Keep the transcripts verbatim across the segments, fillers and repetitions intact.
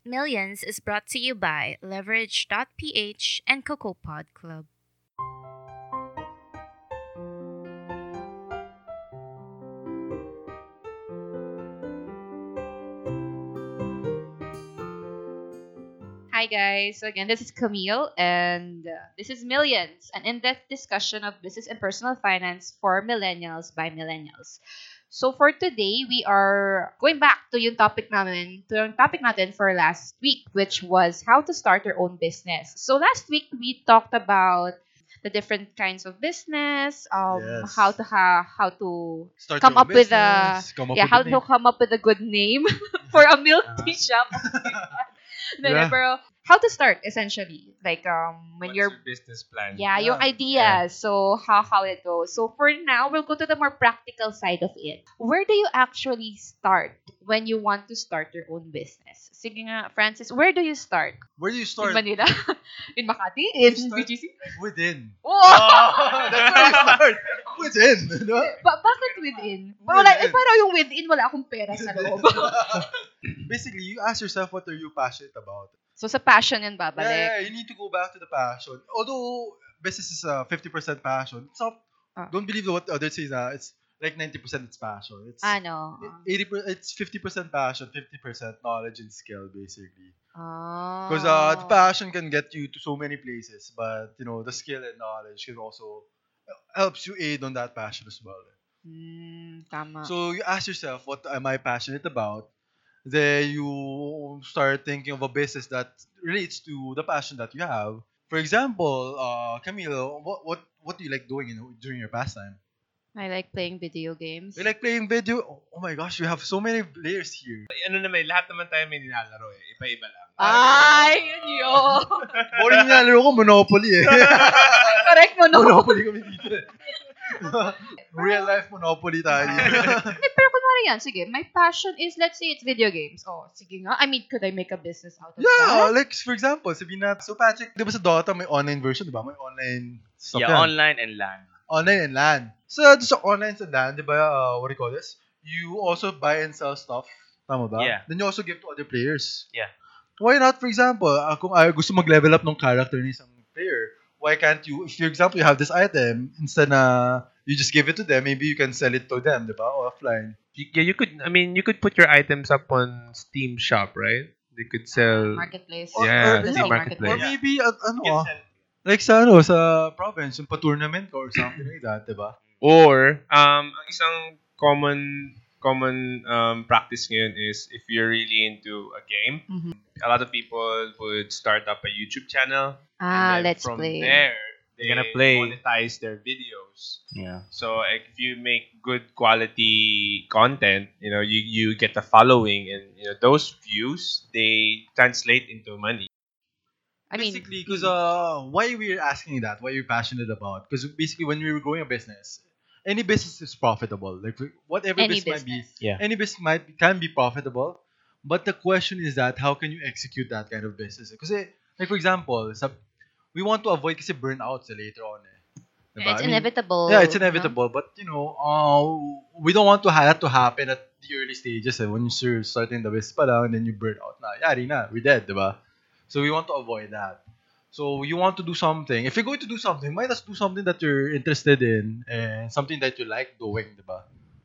Millions is brought to you by Leverage dot p h and Cocoa Pod Club. Hi guys. So again, this is Camille and uh, this is Millions, an in-depth discussion of business and personal finance for millennials by millennials. So for today, we are going back to yung topic namin, to yung topic natin for last week, which was how to start your own business. So last week we talked about the different kinds of business, um, Yes. how to ha- how to Start come your up own with a business, come up yeah, with how a to name. come up with a good name for a milk tea Uh, shop. No, no, yeah. pero how to start essentially, like um when What's you're your business plan? yeah, your Yeah. ideas. So how how it goes. So for now, we'll go to the more practical side of it. Where do you actually start when you want to start your own business? Sige nga, Francis, where do you start? Where do you In start? Manila? In Makati? In You start- B G C? Within. Oh! Oh, that's where you start. Within. No? Ba- bakit within? Wala, eh, Within. parang yung within, wala akong pera sa loob. Basically, you ask yourself what are you passionate about. So sa passion yan Yeah, babalik. yeah, you need to go back to the passion. Although business is uh, fifty percent passion, it's not. Ah. Don't believe what others say. Na it's like ninety percent it's passion. It's Ano? eighty. Per, it's fifty percent passion, fifty percent knowledge and skill, basically. Ah. Because uh, the passion can get you to so many places, but you know the skill and knowledge can also helps you aid on that passion as well. Hmm, tama. So you ask yourself, what am I passionate about? Then you start thinking of a business that relates to the passion that you have. For example, uh, Camilo, what what what do you like doing, you know, during your pastime? I like playing video games. You like playing video? Oh, oh my gosh, you have so many players here. Ano naman, lahat naman tayo may nilalaro eh. Iba-iba lang. Ay, yun yun. Boring nga laro ko, Monopoly eh. Correct mo, no? Monopoly kami dito eh. Real life Monopoly tayo. Hindi, pero kunwari yan, sige, my passion is, let's say it's video games. Oh, sige nga. I mean, could I make a business out of Yeah, that? like for example, sabihin natin, so Patrick, di ba sa Dota may online version, di ba? May online stuff Yeah, yan. online and LAN. Online and LAN. So, doon sa online and LAN, di ba, uh, what do you call this? You also buy and sell stuff. Tama ba? Yeah. Then you also give to other players. Yeah. Why not, for example, uh, kung ayaw gusto mag-level up ng character ni isang player, why can't you, if for example, you have this item, instead na you just give it to them, maybe you can sell it to them, di ba? Offline. You- Yeah, you could, I mean, you could put your items up on Steam Shop, right? They could sell... Marketplace. Or- Yeah, or- Steam yeah, Marketplace. Or maybe, uh, ano, You can ah, sell- like sa, ano, sa province, yung pa-tournament ko or something like that, di ba? Or, um, ang isang common common um, practice ngayon is if you're really into a game, Mhm. a lot of people would start up a YouTube channel. Ah, and then let's from play. there, they They're gonna play. monetize their videos. Yeah. So like, if you make good quality content, you know, you, you get a following, and you know those views they translate into money. I mean, Basically, because uh, why we're asking that, why you're passionate about, because basically when we were growing a business, any business is profitable. Like whatever Any business, might be, business. Yeah. any business might can be profitable, but the question is that how can you execute that kind of business? Because like for example, sa, we want to avoid kasi burnouts eh, later on. Eh. Diba? it's I mean, inevitable. Yeah, it's no? inevitable, but you know, uh, we don't want to have that to happen at the early stages. Eh, when you're starting the business pa lang, and then you burn out na, yari na, we're dead, diba? So we want to avoid that. So you want to do something. If you're going to do something, might as do something that you're interested in and something that you like doing, diba?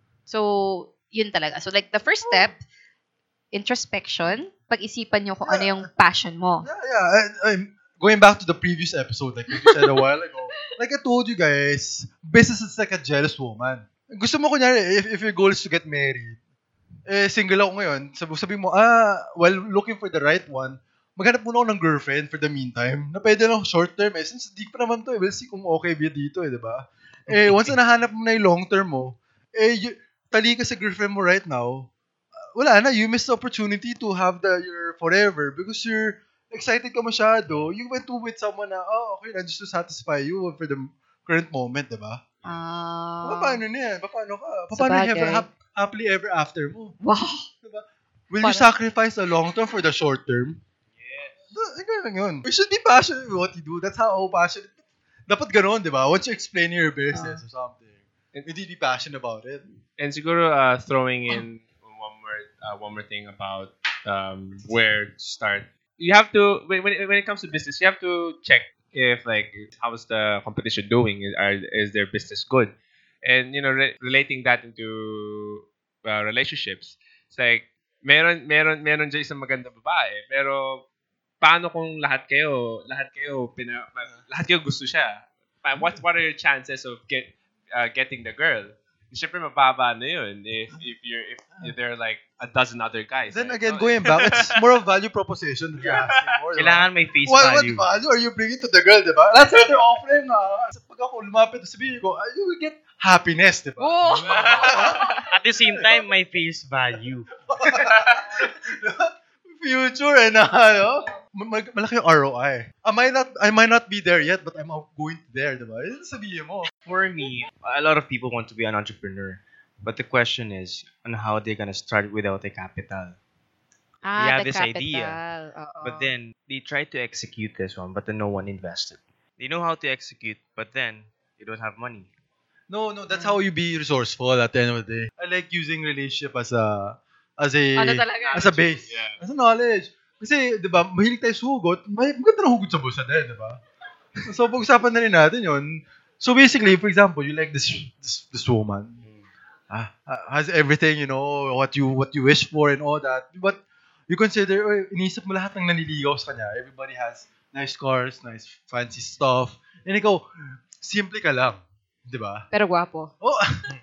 So, yun talaga. So, like, the first step, introspection, pag-isipan nyo kung ano yung passion mo. Yeah, yeah. And, and going back to the previous episode, like you said a while ago, like I told you guys, business is like a jealous woman. Gusto mo kunyari, if, if your goal is to get married, eh, single ako ngayon, sabi, sabi mo, ah, while looking for the right one, maghanap muna ako ng girlfriend for the meantime, na pwede lang short term eh. Since di pa naman to eh, we'll see kung okay ba dito eh, di ba? Eh, once na nahanap mo na yung long term mo, eh, y- tali ka sa girlfriend mo right now, uh, wala na, you missed the opportunity to have the your forever because you're excited ka masyado. You went to with someone na, oh, okay lang, just to satisfy you for the current moment, di ba? Ah. Paano na yan? Paano ka? Sa Paano bagay. ever, hap- happily ever after mo? Wow. Diba? Will you Parang- sacrifice the long term for the short term? Yes. Ganun lang yun. You should be passionate with what you do. That's how passionate. Dapat ganun, di ba? Once you explain your business or something, you need to be passionate about it. And siguro uh, throwing in one more uh, one more thing about um, where to start. You have to when when it, when it comes to business, you have to check if like how's the competition doing? Is, are, is their business good? And you know, re- relating that into uh, relationships, it's like meron meron meron dyan isang maganda babae, pero paano kung lahat kayo lahat kayo pina, lahat kayo gusto siya? Pa- What what are your chances of get uh, getting the girl? Siyempre mababa na yun if if you're if, if there are like a dozen other guys. Then right? again, So, going back, it's more of value proposition that you're asking for. diba? Kailangan may face What, what value. value are you bringing to the girl, di ba? That's what they're offering. Uh, pag ako lumapit, sabihin ko, ah, you will get happiness, di ba? Oh! At the same time, may face value. Future and uh, ano, ma- malaki yung R O I. I might not I might not be there yet, but I'm going there, di ba? Yun sabihin mo. For me, a lot of people want to be an entrepreneur. But the question is on how they're gonna start without a capital. Ah, They have the this capital. idea, Oo. But then they try to execute this one, but then no one invested. They know how to execute, but then they don't have money. No, no, that's how you be resourceful at the end of the day. I like using relationship as a as a Ano talaga? as a base. Yeah. As a knowledge. Kasi, di ba, mahilig tayo sa hugot, may maganda ng hugot sa bulsa din, di ba? So, pag-usapan na rin natin yun. So, basically, for example, you like this this, this woman. Ah, has everything, you know, what you what you wish for and all that. But you consider, oh, inisip mo lahat ng naniligaw sa kanya. Everybody has nice cars, nice fancy stuff. And ikaw, simple ka lang. Di ba? Pero gwapo. Oh,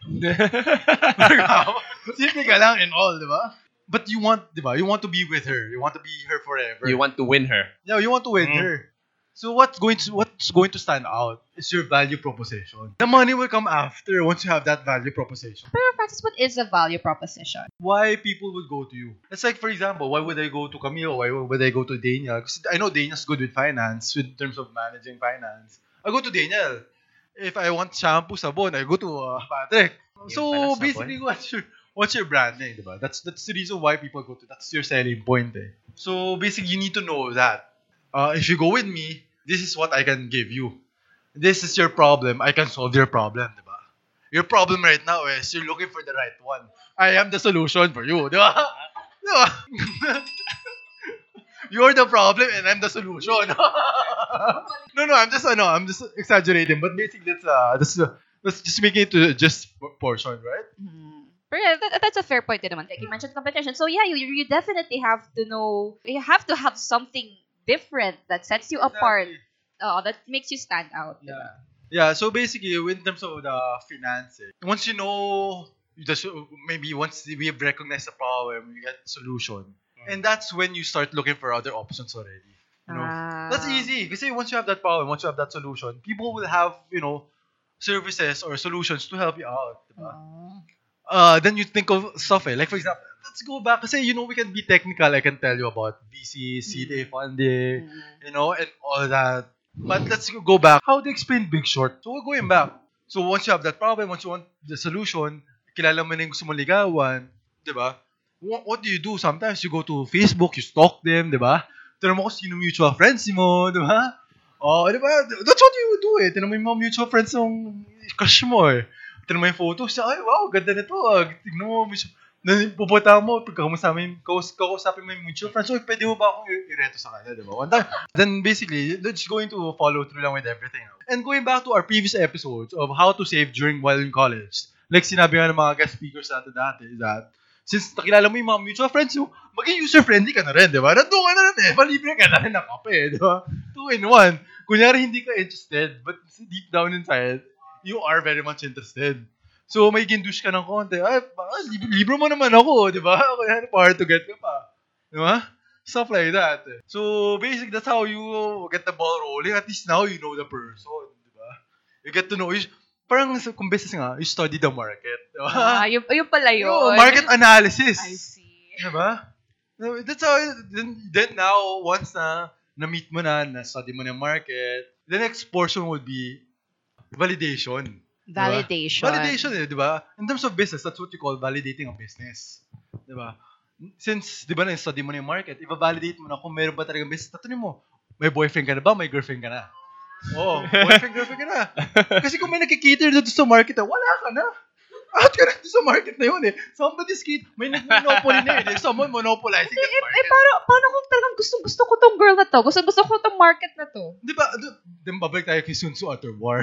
simple ka lang and all, di ba? But you want, di ba? You want to be with her. You want to be her forever. you want to win her. yeah, you want to win Mm. her. So what's going to what's going to stand out is your value proposition. The money will come after once you have that value proposition. Pero Francis, what is a value proposition? Why people would go to you? It's like, for example, why would I go to Camille? Why would I go to Daniel? Because I know Daniel's good with finance, in terms of managing finance. I go to Daniel. If I want shampoo, sabon, I go to uh, Patrick. Yung So pala, sabon. basically, what's your what's your branding, diba? That's that's the reason why people go to. That's your selling point, eh. So basically, you need to know that. Uh, if you go with me, this is what I can give you. This is your problem. I can solve your problem, diba? Your problem right now is you're looking for the right one. I am the solution for you, diba? Diba? You're the problem and I'm the solution. no, no, I'm just, uh, no, I'm just exaggerating. But basically, that's, uh, that's, uh, that's just making it to just portion, right? Hmm. Pero yeah, that, that's a fair point din naman. Like you mentioned competition. So yeah, you you definitely have to know, you have to have something different that sets you apart. Uh, that makes you stand out. Yeah. diba? Yeah, so basically, in terms of the finances, once you know, the, so- maybe once we have recognized the problem, we get solution. And that's when you start looking for other options already. You know? Ah. That's easy. Because once you have that problem, once you have that solution, people will have, you know, services or solutions to help you out. Diba? Oh. Uh, then you think of stuff eh. Like for example, let's go back. Kasi, you know, we can be technical. I can tell you about V C, seed A funding, Mm. you know, and all that. But let's go back. How they explain Big Short. So we're going back. So once you have that problem, once you want the solution, kilala mo na yung gusto mong ligawan, di ba? What, what do you do? Sometimes you go to Facebook, you stalk them, di ba? Tinan mo kung sino mutual friends mo, di ba? Oh, di ba? That's what you would do eh. Tinan mo yung mga mutual friends ng crush mo eh. Tinan mo yung photos, ay wow, ganda nito. Ah. Tignan mo, mutual- Then, pupunta mo, pagkakamusapin mo, kaus- kausapin mo yung mutual friends, so, pwede mo ba akong i- ireto sa kanya, di ba? One time. Then, basically, they're just going to follow through lang with everything. And going back to our previous episodes of how to save during while in college, like sinabi nga ng mga guest speakers natin dati, is that, since nakilala mo yung mga mutual friends mo, maging user-friendly ka na rin, di ba? Nandun ka na rin eh, palibre ka na rin ng kape, di ba? Two in one. Kunyari, hindi ka interested, but deep down inside, you are very much interested. So, may gindush ka ng konti. Ay, baka, lib- libre mo naman ako, di ba? Kaya hard to get ka pa. Di ba? Stuff like that. So, basically, that's how you get the ball rolling. At least now, you know the person. Di ba? You get to know, you, parang sa- kung business nga, you study the market. Di ba? Ah, yun, yun pala yun. Yo, market analysis. I see. Di ba? That's how, then, then now, once na, na-meet mo na, na-study mo na yung market, the next portion would be validation. Diba? Validation. Validation eh, di ba? In terms of business, that's what you call validating a business. Di ba? Since, di ba, na-study mo na yung market, i-validate mo na kung meron ba talagang business. Tatanungin mo, may boyfriend ka na ba? May girlfriend ka na? Oo, boyfriend, girlfriend ka na. Kasi kung may nakikater doon sa market, ah, wala ka na. out ka na sa market na yun eh. Somebody's kid, may nag-monopoly na yun eh. Someone monopolizing that Eh, market. paano, paano kung talagang gustong-gusto ko tong girl na to? Gusto-gusto ko tong market na to? Di ba? Di ba babalik tayo kay Sun Tzu Utter War?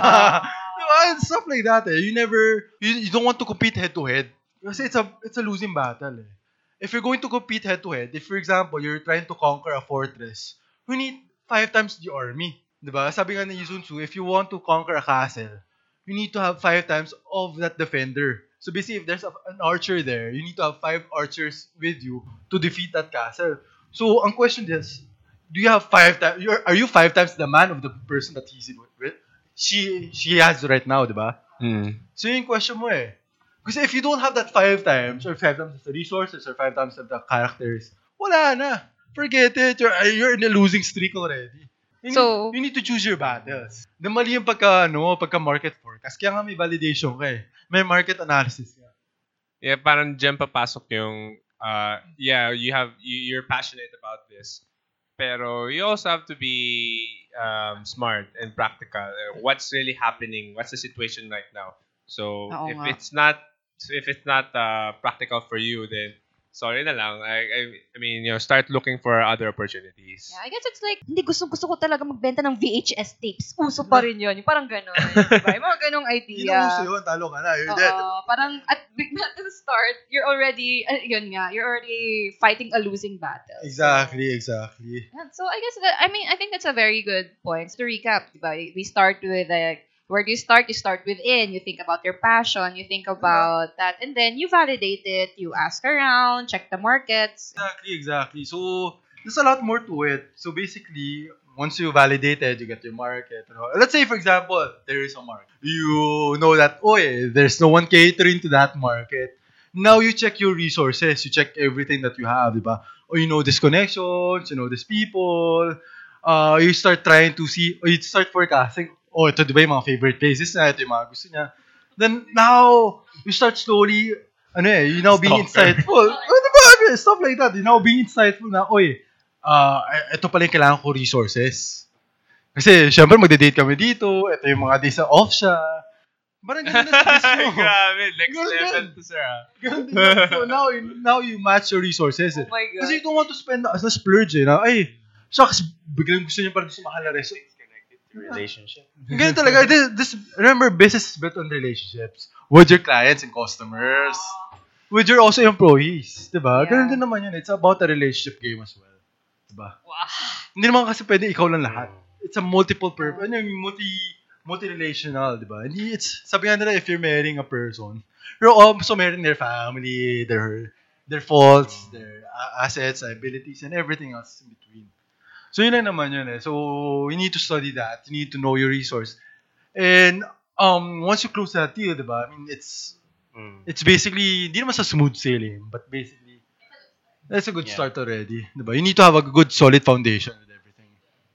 Di ba? Stuff like that eh. You never, you, you don't want to compete head to head. Kasi it's a, it's a losing battle eh. If you're going to compete head to head, if for example, you're trying to conquer a fortress, you need five times the army. Di ba? Sabi nga ni Sun Tzu, if you want to conquer a castle, you need to have five times of that defender. So basically, if there's a, an archer there, you need to have five archers with you to defeat that castle. So, ang question is, do you have five times, are you five times the man of the person that he's with? She she has right now, di ba? Mm. So yung question mo eh. Kasi if you don't have that five times, or five times the resources, or five times the characters, wala na. Forget it. You're, you're in a losing streak already. You So- need, you need to choose your battles. Na mali yung pagka, ano, pagka market forecast. Kaya nga may validation ka eh. May market analysis ka. Yeah, parang dyan papasok yung, uh, yeah, you have, you, you're passionate about this. Pero you also have to be um, smart and practical. Uh, What's really happening? What's the situation right now? So Oo if nga. it's not, so if it's not uh, practical for you, then sorry na lang. I, I, I mean, you know, start looking for other opportunities. Yeah, I guess it's like, hindi gusto-gusto ko talaga magbenta ng V H S tapes. Uso pa rin yun. Yung parang gano'n. Diba? Yung mga ganong Yun idea. ang uso yun. Talo ka na. You're dead. Oo, parang at, at the start, you're already, uh, yun nga, you're already fighting a losing battle. Exactly, exactly. Yeah, so I guess, that, I mean, I think that's a very good point. To recap, diba? We start with like, where do you start? You start within. You think about your passion. You think about that. And then you validate it. You ask around, check the markets. Exactly, exactly. So, there's a lot more to it. So, basically, once you validate it, you get your market. You know. Let's say, for example, there is a market. You know that, oh, yeah, there's no one catering to that market. Now, you check your resources. You check everything that you have, diba? Or you know these connections, you know these people. Uh, you start trying to see, or you start forecasting, oh, ito diba yung mga favorite places na, ito yung mga gusto niya. Then, now, you start slowly, ano eh, you now being Stalker. insightful. Oh, diba? Stuff like that. You now being insightful na, oy, uh, ito pala yung kailangan ko resources. Kasi, syempre, magde-date kami dito. Ito yung mga days na off siya. Parang ganun na sa business mo. Grabe, next Ganun level din. to sir. ah. Ganun din yan. So, now, you- now you match your resources. Eh. Oh my God. Kasi you don't want to spend as a splurge eh. Na, ay, shucks, biglang gusto niya parang gusto mahal na reso. Relationship. Ganyan talaga. This, this, remember, business is built on relationships with your clients and customers. With your also employees. Diba? Yeah. Ganun din naman yun. It's about a relationship game as well. Diba? Wow. Hindi naman kasi pwede ikaw lang lahat. It's a multiple purpose. Ano yung multi, multi-relational, diba? Hindi, it's, sabi nga nila, if you're marrying a person, you're also marrying their family, their, their faults, their uh, assets, abilities, and everything else in between. So, yun lang naman yun eh. So, you need to study that. You need to know your resource. And, um, once you close that deal, diba? I mean, it's, Mm. it's basically, hindi naman sa smooth sailing, but basically, that's a good Yeah. start already. Diba? You need to have a good, solid foundation with everything.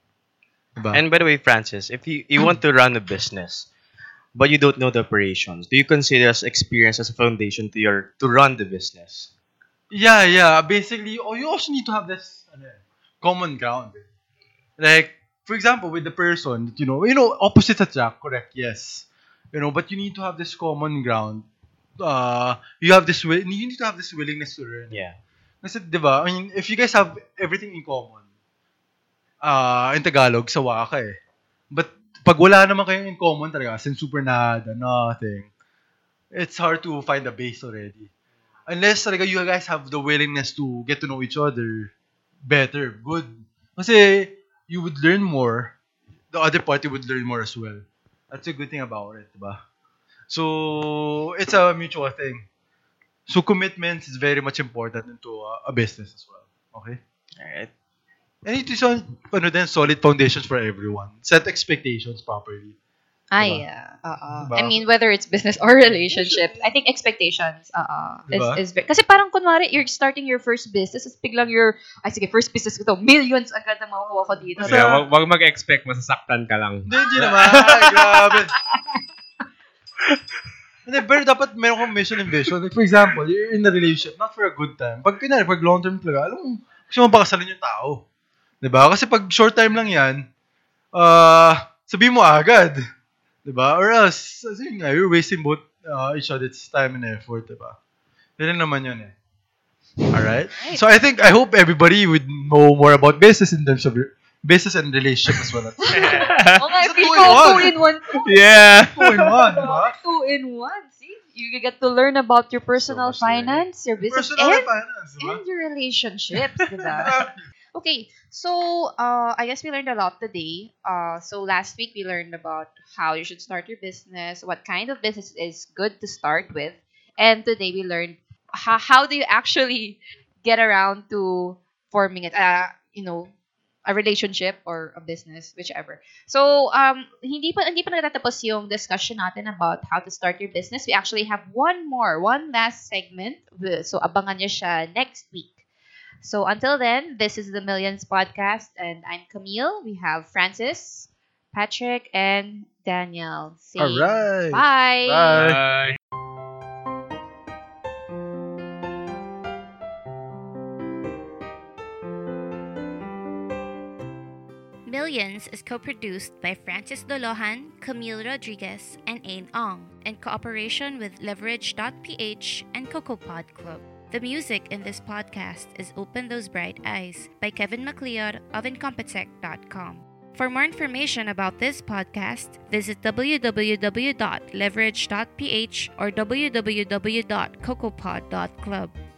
Diba? And by the way, Francis, if you, you want to run a business, but you don't know the operations, do you consider as experience as a foundation to your to run the business? Yeah, yeah. Basically, oh, you also need to have this ano, eh, common ground. Like, for example, with the person that you know, you know, opposites attract, correct? Yes. You know, but you need to have this common ground. Uh, you have this will. You need to have this willingness to learn. Yeah. Kasi, di ba? I mean, if you guys have everything in common, uh, in Tagalog, sawa ka eh. But pag wala naman kayo in common talaga, sin super nada, nothing, it's hard to find a base already. Unless talaga you guys have the willingness to get to know each other better, good. Kasi you would learn more, the other party would learn more as well. That's a good thing about it, diba? So, it's a mutual thing. So, commitment is very much important into a, a business as well. Okay? Alright. And it is on, ano din, solid foundations for everyone. Set expectations properly. Ay, Diba? yeah. Oo. Diba? I mean, whether it's business or relationship, I think expectations, uh, Diba? is, is very, kasi parang kunwari, you're starting your first business, tapos biglang your, ay sige, first business ko to, millions agad na makukuha ko dito. Basta- Yeah, wag, wag mag-expect masasaktan ka lang. Hindi, hindi naman. Ay, grabe. Hindi, pero dapat meron kang mission and vision. Like, for example, you're in a relationship, not for a good time. Pag kinari, pag long term talaga, alam mo, gusto mo pakasalan yung tao. Diba? Kasi pag short time lang yan, uh, sabihin mo agad. Diba? Or else, yun nga, you're wasting both uh, each other, it's time and effort, diba? Yun lang naman yun eh. Alright? Right. So I think, I hope everybody would know more about business in terms of your- business and relationship as well. Oh my, It's a feel two ko, in one. two in one. Yeah. Two in one, diba? Two in one. See? You get to learn about your personal much learning. finance, your business, Personal and, finance, diba? and your relationships. Diba? Exactly. Okay, so uh, I guess we learned a lot today. Uh, so last week we learned about how you should start your business, what kind of business is good to start with, and today we learned how, how do you actually get around to forming it. Uh, you know, a relationship or a business, whichever. So um, hindi pa hindi pa natatapos yung discussion natin about how to start your business. We actually have one more, one last segment. So abangan niyo siya next week. So until then, this is the Millions Podcast, and I'm Camille. We have Francis, Patrick, and Daniel. Saying Alright. bye. Bye. Bye. Millions is co-produced by Francis Dolohan, Camille Rodriguez, and Ain Ong, in cooperation with Leverage dot p h and CocoPod Club. The music in this podcast is Open Those Bright Eyes by Kevin MacLeod of Incompetech dot com. For more information about this podcast, visit w w w dot leverage dot p h or w w w dot cocopod dot club.